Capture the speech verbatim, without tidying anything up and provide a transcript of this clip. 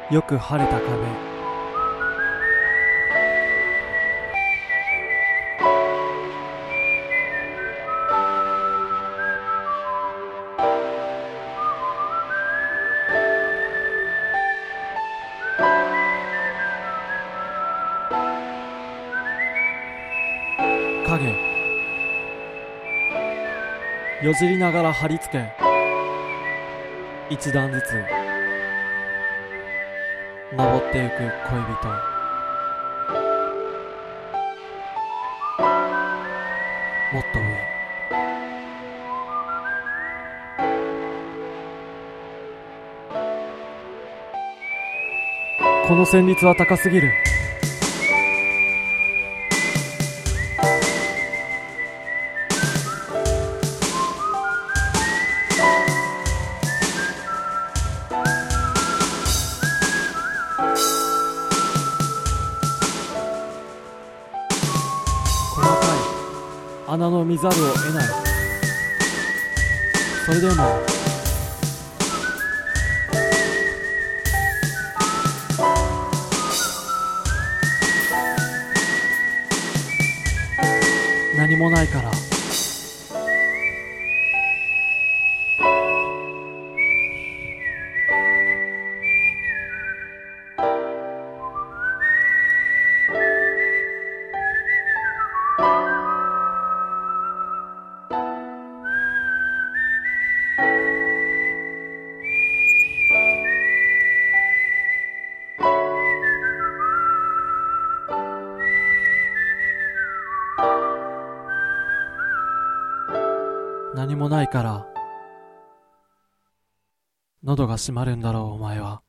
よく晴れた壁、影、よじりながら張り付け、一段ずつ登ってゆく恋人。もっと上、この旋律は高すぎる。細かい穴の見ざるを得ない。それでも何もないから。何もないから喉が閉まるんだろう、お前は。